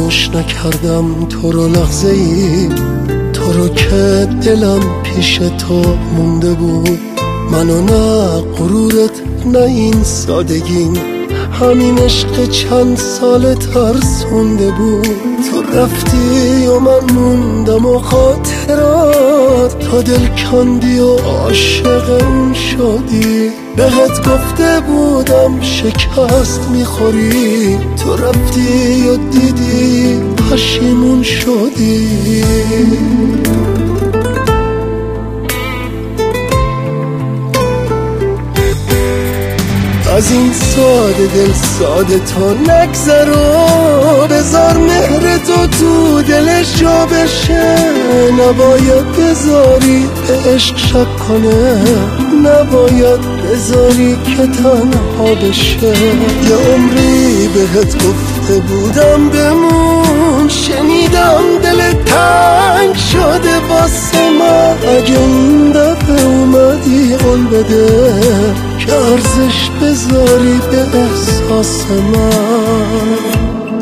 فراموش نکردم تو رو لحظه ای، تو رو که دلم پیش تو مونده بود. منو نه غرورت نه این سادگیم، همین عشق چند سال ترسونده بود. تو رفتی و من موندم و خاطرات، تا دل کندی و عاشق اون شدی. بهت گفته بودم شکست میخوری، تو رفتی و دیدی پشیمون شدی. از این ساده دل ساده تا نگذر و بذار مهر تو دلش جا بشه. نباید بذاری به عشق شک کنه، نباید بذاری که تنها بشه. یه عمری بهت گفته بودم بمون، شنیدم دل تنگ شده واسه من. اگه این دفعه اومدی قول بده که ارزش بذاری به احساس من.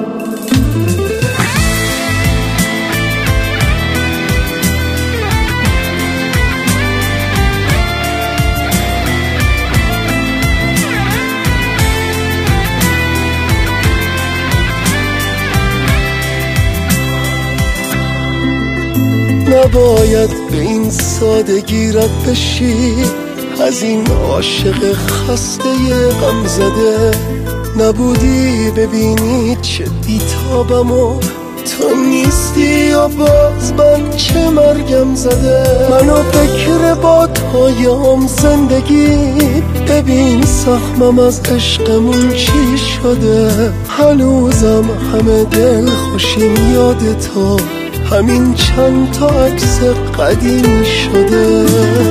نباید به این سادگی رد بشی، از این عاشق خسته غم زده. نبودی ببینی چه بیتابم و تو نیستی و باز من چه مرگم زده. منو فکر با تویم زندگی، ببین سخمم از عشقمون چی شده. هنوزم همه دل خوشیم یاد تو، همین چند تا عکس قدیمی شده.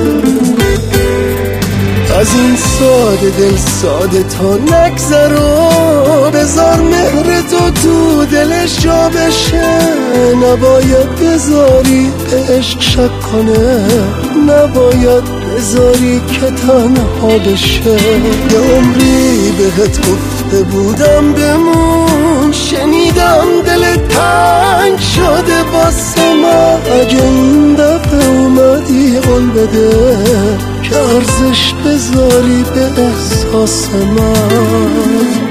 از این ساده دل ساده تا نگذر و بذار مهر تو دلش جا بشه. نباید بذاری به عشق شک کنه، نباید بذاری که تنها بشه. یه عمری بهت گفته بودم بمون، شنیدم دل تنگ شده واسه من. اگه این دفعه اومدی قول بده که ارزش بذاری به احساس من.